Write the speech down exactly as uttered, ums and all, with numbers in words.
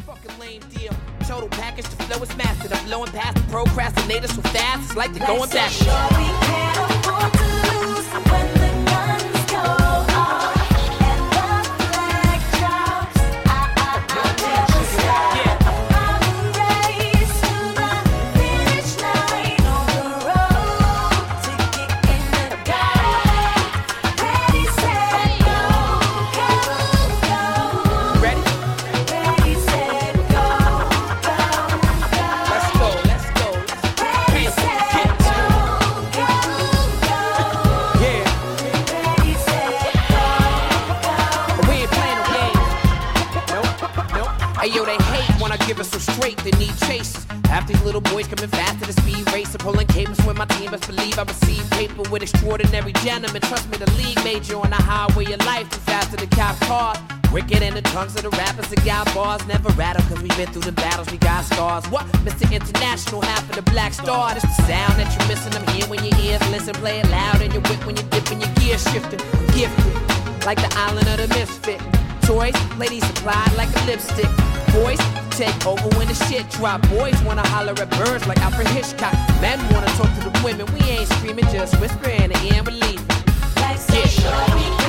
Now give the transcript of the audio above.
fucking lame deal. Total package, the flow is mastered. I'm blowing past the procrastinators so fast, it's like they're going back. Sure we can't afford to lose when the guns go off and the flag drops. I, I, I'll never stop. I'm a race to the finish line on the road to get in the game. Ready, set, go, go, go. Ready? Ready, set, go, go, go. Let's go, let's go. Ready, set, go, go, go. Yeah, Ready, set, go, go. we ain't playing no games. Nope, nope. Hey yo, they hate when I give it so straight, they need chases. Half these little boys coming faster than speed racer, pulling cables when my team best believe I receive paper with extraordinary gentlemen. Trust me, the league made you on the highway of life, too faster than cop cars. Wicked in the tongues of the rappers that got bars. Never rattle, cause we been through the battles, we got scars. What? Mister International, half of the black star. This the sound that you're missing, I'm here when your ears listen. Play it loud in your whip when you're dipping your gear shifting. I'm gifted, like the island of the misfit. Toys, ladies supplied like a lipstick. Boys, take over when the shit drop. Boys wanna holler at birds like Alfred Hitchcock. Men wanna talk to the women, we ain't screaming, just whisper in the ear and we leave. Like so Yeah. sure we